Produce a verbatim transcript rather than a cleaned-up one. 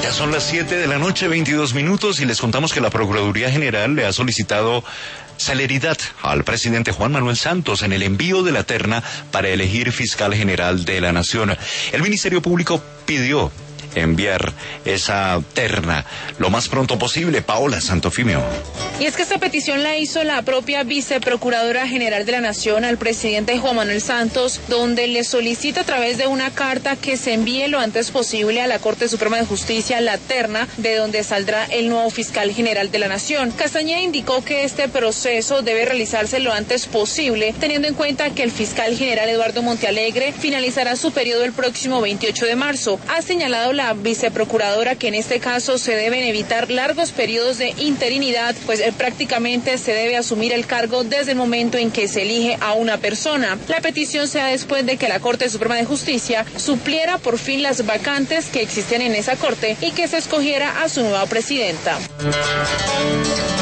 Ya son las siete de la noche, veintidós minutos, y les contamos que la Procuraduría General le ha solicitado celeridad al presidente Juan Manuel Santos en el envío de la terna para elegir fiscal general de la Nación. El Ministerio Público pidió enviar esa terna lo más pronto posible. Paola Santofimio. Y es que esta petición la hizo la propia Viceprocuradora General de la Nación al presidente Juan Manuel Santos, donde le solicita a través de una carta que se envíe lo antes posible a la Corte Suprema de Justicia la terna de donde saldrá el nuevo fiscal general de la Nación. Castañeda indicó que este proceso debe realizarse lo antes posible, teniendo en cuenta que el fiscal general Eduardo Montealegre finalizará su periodo el próximo veintiocho de marzo. Ha señalado la viceprocuradora que en este caso se deben evitar largos periodos de interinidad, pues eh, prácticamente se debe asumir el cargo desde el momento en que se elige a una persona. La petición se da después de que la Corte Suprema de Justicia supliera por fin las vacantes que existen en esa corte y que se escogiera a su nueva presidenta.